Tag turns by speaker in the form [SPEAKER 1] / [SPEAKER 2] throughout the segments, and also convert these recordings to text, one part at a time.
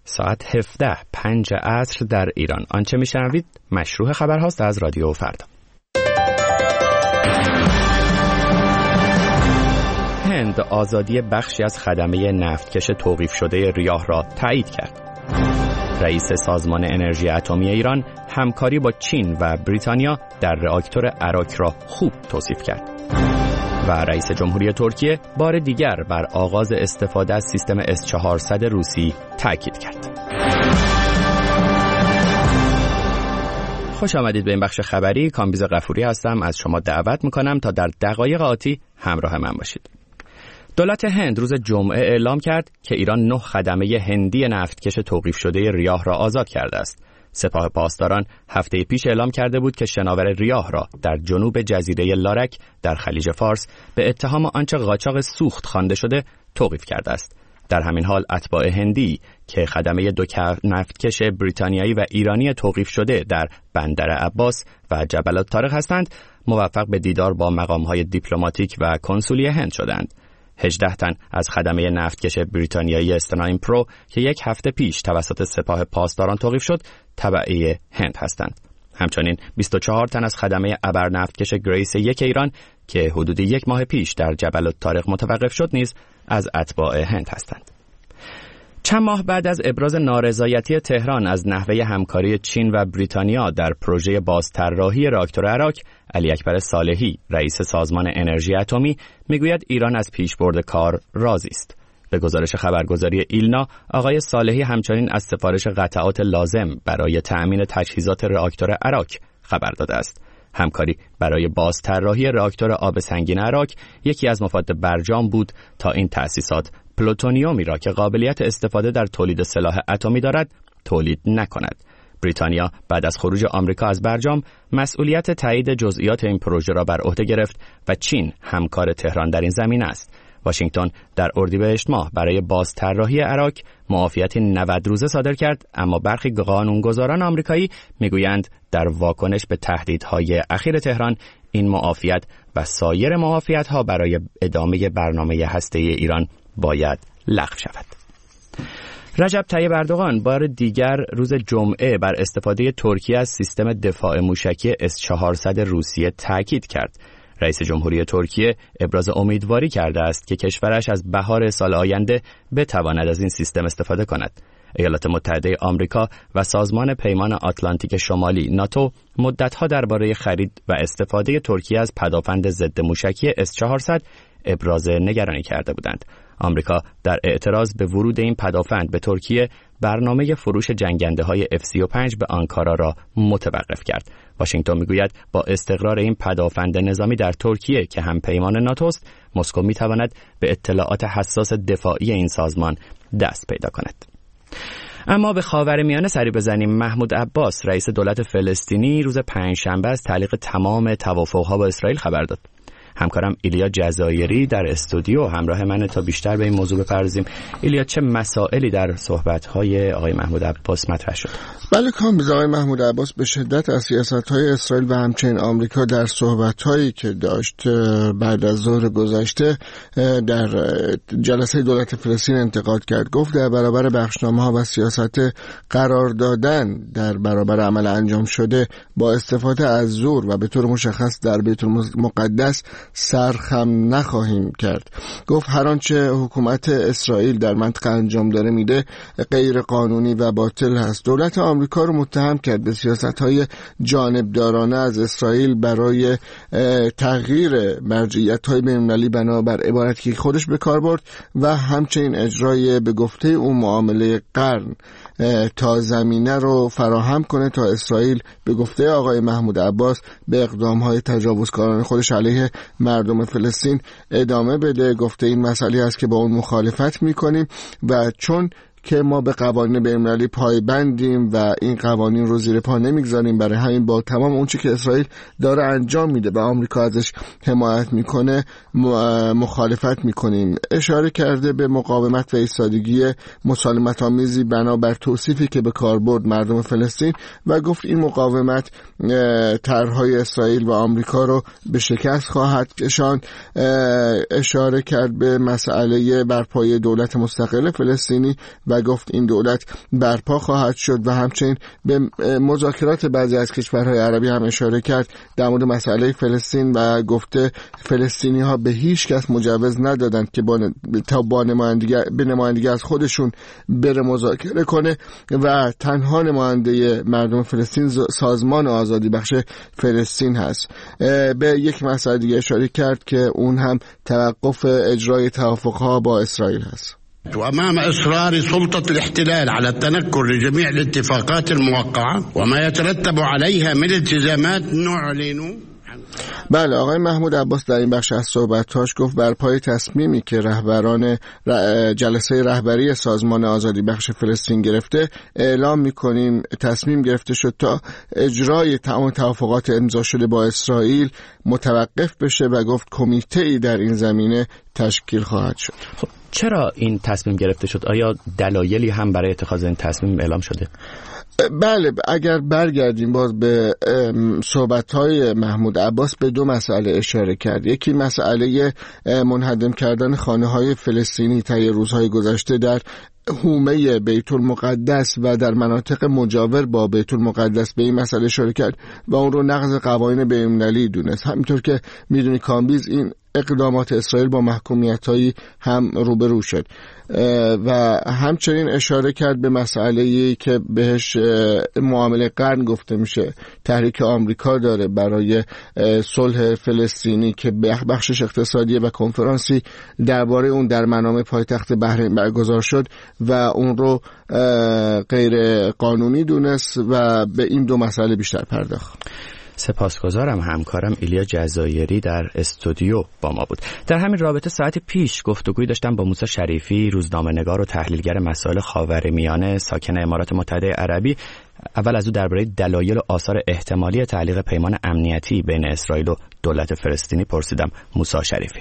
[SPEAKER 1] ساعت 17:05 عصر در ایران. آنچه میشنوید مشروع خبر هاست از رادیو فردا. هند آزادی بخشی از خدمه نفتکش توقیف شده ریاه را تایید کرد. رئیس سازمان انرژی اتمی ایران همکاری با چین و بریتانیا در راکتور اراک را خوب توصیف کرد. و رئیس جمهوری ترکیه بار دیگر بر آغاز استفاده از سیستم S-400 روسی تاکید کرد. خوش آمدید به این بخش خبری. کامبیز غفوری هستم. از شما دعوت میکنم تا در دقایق آتی همراه من باشید. دولت هند روز جمعه اعلام کرد که ایران 9 خدمه هندی نفتکش توقیف شده ریاه را آزاد کرده است. سپاه پاسداران هفته پیش اعلام کرده بود که شناور ریاه را در جنوب جزیره لارک در خلیج فارس به اتهام آنچه قاچاق سوخت خوانده شده توقیف کرده است. در همین حال اتباع هندی که خدمه 2 نفتکش بریتانیایی و ایرانی توقیف شده در بندر عباس و جبل الطارق هستند، موفق به دیدار با مقام‌های دیپلماتیک و کنسولی هند شدند. 18 تن از خدمه نفتکش بریتانیایی استنایم پرو که یک هفته پیش توسط سپاه پاسداران توقیف شد، تبعه هند هستند. همچنین 24 تن از خدمه ابر نفتکش گریس 1 ایران که حدود 1 ماه پیش در جبل الطارق متوقف شد نیز از اتباع هند هستند. چند ماه بعد از ابراز نارضایتی تهران از نحوه همکاری چین و بریتانیا در پروژه بازطراحی راکتور اراک، علی اکبر صالحی، رئیس سازمان انرژی اتمی، میگوید ایران از پیشبرد کار راضی است. به گزارش خبرگزاری ایلنا، آقای صالحی همچنین از سفارش قطعات لازم برای تأمین تجهیزات راکتور اراک خبر داده است. همکاری برای بازطراحی راکتور آب سنگین اراک یکی از مفاد برجام بود تا این تأسیسات پلوتونیومی را که قابلیت استفاده در تولید سلاح اتمی دارد تولید نکند. بریتانیا بعد از خروج آمریکا از برجام مسئولیت تایید جزئیات این پروژه را بر عهده گرفت و چین همکار تهران در این زمینه است. واشنگتن در اردیبهشت ماه برای بازطراحی اراک معافیتی 90 روزه صادر کرد، اما برخی قانونگذاران آمریکایی میگویند در واکنش به تهدیدهای اخیر تهران این معافیت و سایر معافیت‌ها برای ادامه برنامه هسته‌ای ایران باید لغو شود. رجب طیب اردوغان بار دیگر روز جمعه بر استفاده ترکیه از سیستم دفاع موشکی S-400 روسیه تاکید کرد. رئیس جمهوری ترکیه ابراز امیدواری کرده است که کشورش از بهار سال آینده بتواند از این سیستم استفاده کند. ایالات متحده آمریکا و سازمان پیمان آتلانتیک شمالی ناتو مدت‌ها درباره خرید و استفاده ترکیه از پدافند ضد موشکی S-400 ابراز نگرانی کرده بودند. آمریکا در اعتراض به ورود این پدافند به ترکیه برنامه فروش جنگنده‌های F-35 به آنکارا را متوقف کرد. واشنگتن میگوید با استقرار این پدافند نظامی در ترکیه که هم پیمان ناتوست، مسکو میتواند به اطلاعات حساس دفاعی این سازمان دست پیدا کند. اما به خاورمیانه سری بزنیم. محمود عباس، رئیس دولت فلسطینی، روز پنجشنبه از تعلیق تمام توافق‌ها با اسرائیل خبر داد. همکارم ایلیا جزایری در استودیو همراه منه تا بیشتر به این موضوع بپردازیم. ایلیا، چه مسائلی در صحبت‌های آقای محمود عباس مطرح شد؟
[SPEAKER 2] بله کامبیز، آقای محمود عباس به شدت از سیاست‌های اسرائیل و همچنین آمریکا در صحبت‌هایی که داشت بعد از ظهر گذشته در جلسه دولت فلسطین انتقاد کرد. گفت در برابر بخشنامه‌ها و سیاست قرار دادن در برابر عمل انجام شده با استفاده از زور و به طور مشخص در بیت المقدس سرخم نخواهیم کرد. گفت هر آنچه حکومت اسرائیل در منطقه انجام داره میده غیر قانونی و باطل هست. دولت آمریکا رو متهم کرد به سیاست‌های جانبدارانه از اسرائیل برای تغییر مرجعیت‌های بین‌المللی بنابر عبارتی که خودش به کار برد و همچنین اجرای به گفته اون معامله قرن تا زمینه رو فراهم کنه تا اسرائیل به گفته آقای محمود عباس به اقدام‌های تجاوزکارانه خودش علیه مردم فلسطین ادامه بده. گفته این مسئله است که با اون مخالفت می‌کنیم و چون که ما به قوانین بین‌المللی پایبندیم و این قوانین رو زیر پا نمیگذاریم، برای همین با تمام اون چیزی که اسرائیل داره انجام میده و آمریکا ازش حمایت میکنه مخالفت میکنیم. اشاره کرده به مقاومت و ایستادگی مسالمت آمیزی بنابر توصیفی که به کار برد مردم فلسطین و گفت این مقاومت طرح‌های اسرائیل و آمریکا رو به شکست خواهد کشاند. اشاره کرد به مسئله برپایی دولت مستقل فلسطینی و و گفت این دولت برپا خواهد شد و همچنین به مذاکرات بعضی از کشورهای عربی هم اشاره کرد در مورد مسئله فلسطین و گفته فلسطینی‌ها به هیچ کس مجوز ندادند که با نمایندگی از خودشون بره مذاکره کنه و تنها نماینده مردم فلسطین سازمان آزادی بخش فلسطین هست. به یک مسئله دیگه اشاره کرد که اون هم توقف اجرای توافقها با اسرائیل هست.
[SPEAKER 3] وأمام إصرار سلطة الاحتلال على التنكر لجميع الاتفاقات الموقعة وما يترتب عليها من التزامات نعلن.
[SPEAKER 2] بله، آقای محمود عباس در این بخش از صحبتاش گفت بر پای تصمیمی که رهبران جلسه رهبری سازمان آزادی بخش فلسطین گرفته اعلام می‌کنیم تصمیم گرفته شد تا اجرای تمام توافقات امضا شده با اسرائیل متوقف بشه و گفت کمیته‌ای در این زمینه تشکیل خواهد شد.
[SPEAKER 1] خب چرا این تصمیم گرفته شد؟ آیا دلایلی هم برای اتخاذ این تصمیم اعلام شده؟
[SPEAKER 2] بله، اگر برگردیم باز به صحبت‌های محمود عباس به دو مسئله اشاره کرد. یکی مسئله منهدم کردن خانه‌های فلسطینی طی روزهای گذشته در حومه بیت المقدس و در مناطق مجاور با بیت المقدس به این مسئله اشاره کرد و اون رو نقض قوانین بین‌المللی دونست. همینطور که میدونی کامبیز این اقدامات اسرائیل با محکومیت‌هایی هم روبرو شد و همچنین اشاره کرد به مسئله‌ای که بهش معامله قرن گفته میشه. تحریک آمریکا داره برای صلح فلسطینی که بخشش اقتصادی و کنفرانسی درباره اون در منامه پایتخت بحرین برگزار شد و اون رو غیر قانونی دونست و به این دو مسئله بیشتر پرداخت.
[SPEAKER 1] سپاسگزارم. همکارم ایلیا جزایری در استودیو با ما بود. در همین رابطه ساعت پیش گفتگویی داشتم با موسی شریفی، روزنامه‌نگار و تحلیلگر مسائل خاورمیانه ساکن امارات متحده عربی. اول از او درباره دلایل و آثار احتمالی تعلیق پیمان امنیتی بین اسرائیل و دولت فلسطینی پرسیدم. موسی شریفی: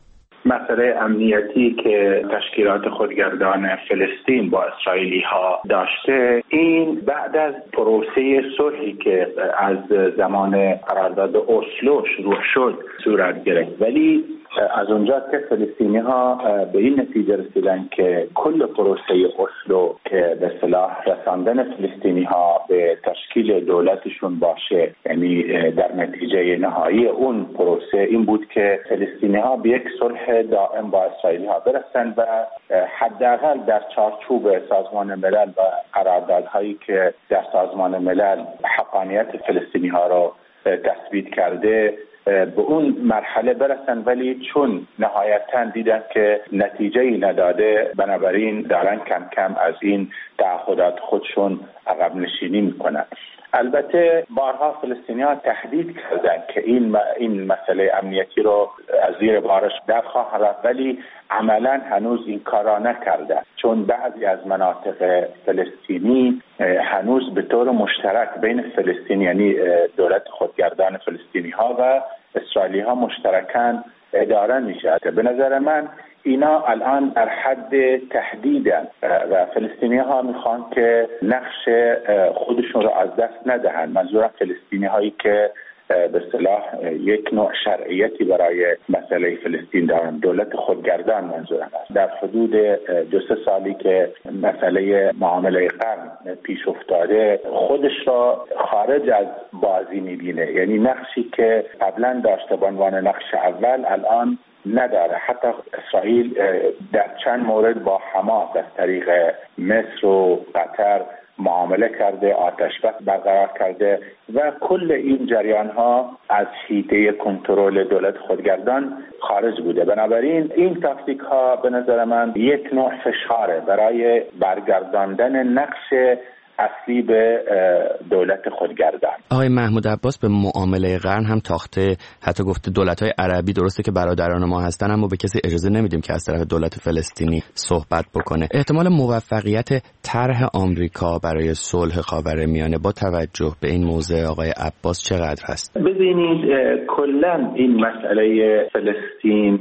[SPEAKER 4] مسئله امنیتی که تشکیلات خودگردان فلسطین با اسرائیلی ها داشته، این بعد از پروسه صلحی که از زمان قرارداد اسلو شروع شد صورت گرفت، ولی از اونجا که فلسطینی ها به این نتیجه رسیدن که کل پروسه اسلو که به اصطلاح رساندن فلسطینی ها به تشکیل دولتشون باشه، یعنی در نتیجه نهایی اون پروسه این بود که فلسطینی ها به یک صلح دائم با اسرائیلی ها برسن و حداقل در چارچوب سازمان ملل و قراردادهایی که در سازمان ملل حقانیت فلسطینی ها رو تثبیت کرده به اون مرحله برسن، ولی چون نهایتاً دیدن که نتیجه‌ای نداده، بنابراین دارن کم کم از این تعهدات خودشون عقب نشینی میکنن. البته بارها فلسطینی‌ها تهدید کردند که این مسئله امنیتی رو از زیر بارش در خواهند رفت، ولی عملاً هنوز این کارا نکرده، چون بعضی از مناطق فلسطینی هنوز به طور مشترک بین فلسطین، یعنی دولت خودگردان فلسطینی‌ها و اسرائیلی‌ها مشترکاً اداره میشه. به نظر من اینا الان در حد تهدیدن و فلسطینی‌ها میخوان که نقش خودشون رو از دست ندهن. منظورم فلسطینی هایی که به اصطلاح یک نوع شرعیتی برای مسئله فلسطین دارن، دولت خودگردان منظورم است. در حدود 2-3 سالی که مسئله معامله قرن پیش افتاده، خودش را خارج از بازی میبینه، یعنی نقشی که قبلا داشته به عنوان نقش اول الان نداره. حتی اسرائیل در چند مورد با حماس از طریق مصر و قطر معامله کرده، آتش بس برقرار کرده و کل این جریان ها از حیطه کنترل دولت خودگردان خارج بوده. بنابراین این تاکتیک ها به نظر من یک نوع فشاره برای برگرداندن نقش اصلی به دولت خودگردان.
[SPEAKER 1] آقای محمود عباس به معامله قرن هم تاخته، حتی گفته دولت‌های عربی درسته که برادران ما هستن اما به کسی اجازه نمیدیم که از طرف دولت فلسطینی صحبت بکنه. احتمال موفقیت طرح آمریکا برای صلح خاورمیانه با توجه به این موضوع آقای عباس چقدر هست؟
[SPEAKER 4] ببینید کلا این مسئله فلسطین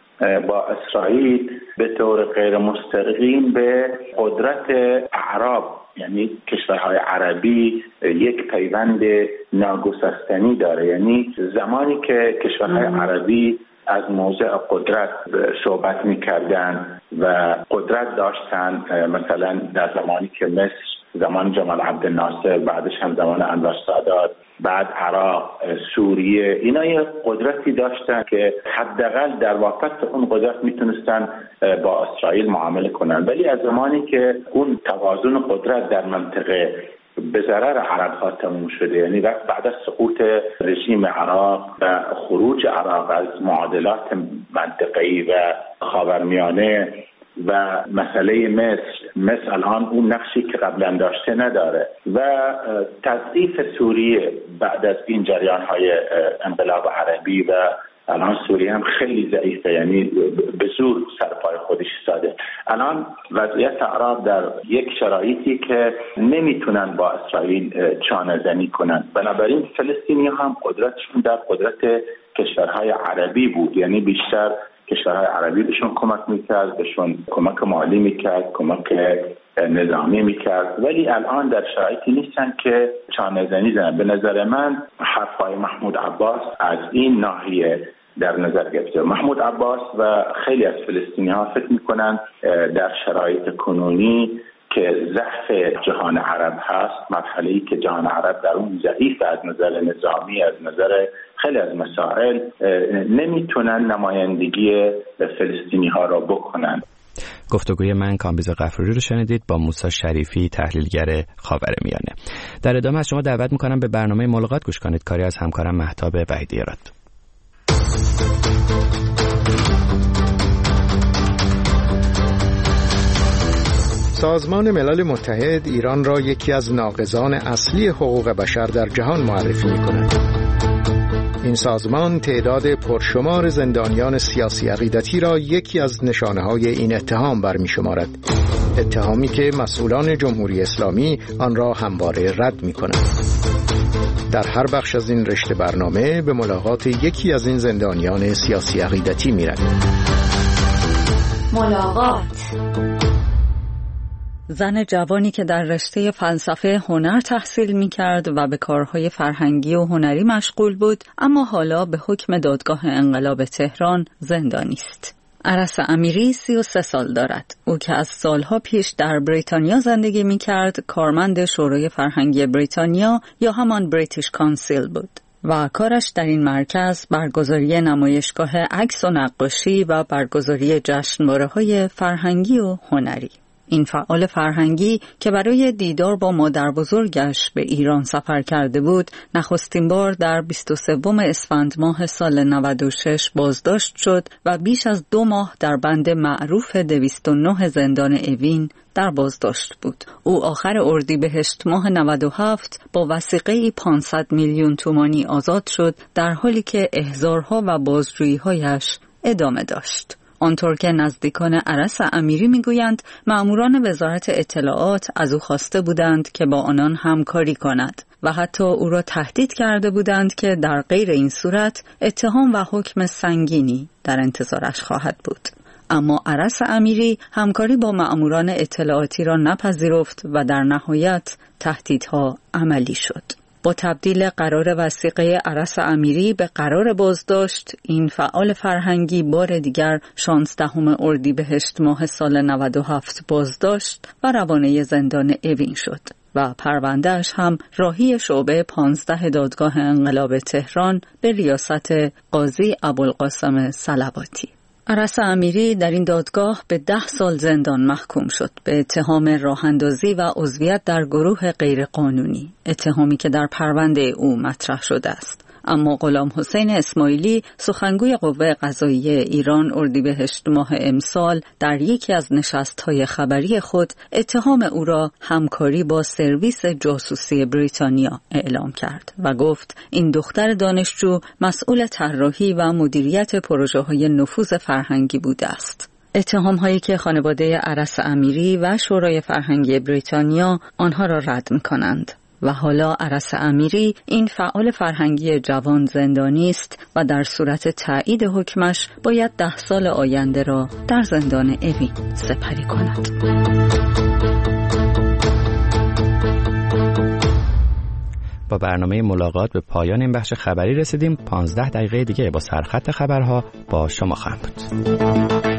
[SPEAKER 4] با اسرائیل به طور غیر مستقیم به قدرت اعراب، یعنی کشورهای عربی، یک پیوند ناگسستنی داره. یعنی زمانی که کشورهای عربی از موضع قدرت صحبت می‌کردند و قدرت داشتن، مثلا در زمانی که مصر، زمان جمال عبدالناصر، بعدش هم زمان انور سادات، بعد عراق، سوریه، اینا یه قدرتی داشتن که حداقل در واقع اون قدرت میتونستن با اسرائیل معامله کنن. ولی از زمانی که اون توازن قدرت در منطقه به ضرر عرب‌ها تموم شده، یعنی بعد از سقوط رژیم عراق و خروج عراق از معادلات منطقه‌ای و خاورمیانه و مسئله مصر الان اون نقشی که قبلا داشته نداره و تضعیف سوریه بعد از این جریان‌های انقلاب عربی و الان سوریه هم خیلی ضعیفه، یعنی به زور سر پای خودش ایستاده. الان وضعیت عرب در یک شرایطی که نمیتونن با اسرائیل چانه زنی کنن، بنابراین فلسطینی هم قدرتشون در قدرت کشورهای عربی بود، یعنی بیشتر کشورهای عربی بهشون کمک میکرد، بهشون کمک مالی میکرد، کمک نظامی میکرد، ولی الان در شرایطی نیستن که چانه زنی زنن. به نظر من حرفای محمود عباس از این ناحیه در نظر گرفته. محمود عباس و خیلی از فلسطینی ها فکر میکنن در شرایط کنونی که ضعف جهان عرب هست، مرحله‌ای که جهان عرب در اون ضعیف از نظر نظامی، از نظر خیلی از مسائل، نمیتونن نمایندگی فلسطینی ها را بکنن.
[SPEAKER 1] گفتگوی من کامبیز غفوری رو شنیدید با موسی شریفی، تحلیلگر خاورمیانه. در ادامه از شما دعوت میکنم به برنامه ملاقات گوش کنید، کاری از همکارم مهتاب وحیدی‌راد.
[SPEAKER 5] سازمان ملل متحد ایران را یکی از ناقضان اصلی حقوق بشر در جهان معرفی می‌کند. این سازمان تعداد پرشمار زندانیان سیاسی عقیدتی را یکی از نشانه‌های این اتهام برمی‌شمارد. اتهامی که مسئولان جمهوری اسلامی آن را همواره رد می‌کنند. در هر بخش از این رشته برنامه به ملاقات یکی از این زندانیان سیاسی عقیدتی می‌رویم.
[SPEAKER 6] ملاقات. زن جوانی که در رشته فلسفه هنر تحصیل می‌کرد و به کارهای فرهنگی و هنری مشغول بود، اما حالا به حکم دادگاه انقلاب تهران زندانی است. عرس امیری 33 سال دارد. او که از سالها پیش در بریتانیا زندگی می‌کرد، کارمند شورای فرهنگی بریتانیا یا همان بریتیش کانسیل بود و کارش در این مرکز برگزاری نمایشگاه عکس و نقاشی و برگزاری جشنواره‌های فرهنگی و هنری. این فعال فرهنگی که برای دیدار با مادر بزرگش به ایران سفر کرده بود، نخستین بار در 23 اسفند ماه سال 96 بازداشت شد و بیش از 2 ماه در بند معروف 209 زندان اوین در بازداشت بود. او آخر اردیبهشت ماه 97 با وثیقه‌ای 500 میلیون تومانی آزاد شد، در حالی که احضارها و بازجویی‌هایش ادامه داشت. آنطور که نزدیکان عرس امیری میگویند، مأموران وزارت اطلاعات از او خواسته بودند که با آنان همکاری کند و حتی او را تهدید کرده بودند که در غیر این صورت اتهام و حکم سنگینی در انتظارش خواهد بود. اما عرس امیری همکاری با مأموران اطلاعاتی را نپذیرفت و در نهایت تهدیدها عملی شد. با تبدیل قرار وثیقه عرس امیری به قرار بازداشت، این فعال فرهنگی بار دیگر 16 اردیبهشت ماه سال 97 بازداشت و روانه زندان اوین شد و پروندهش هم راهی شعبه 15 دادگاه انقلاب تهران به ریاست قاضی ابوالقاسم صلواتی. عرس امیری در این دادگاه به 10 سال زندان محکوم شد به اتهام راه‌اندازی و عضویت در گروه غیرقانونی، اتهامی که در پرونده او مطرح شده است. اما غلام حسین اسماعیلی، سخنگوی قوه قضاییه ایران، اردیبهشت ماه امسال در یکی از نشست‌های خبری خود اتهام او را همکاری با سرویس جاسوسی بریتانیا اعلام کرد و گفت این دختر دانشجو مسئول طراحی و مدیریت پروژه‌های نفوذ فرهنگی بوده است. اتهام‌هایی که خانواده عرس امیری و شورای فرهنگی بریتانیا آنها را رد می‌کنند. و حالا عرس امیری، این فعال فرهنگی جوان، زندانی است و در صورت تایید حکمش باید 10 سال آینده را در زندان اوین سپری کند.
[SPEAKER 1] با برنامه ملاقات به پایان این بخش خبری رسیدیم. 15 دقیقه دیگه با سرخط خبرها با شما خواهم بود.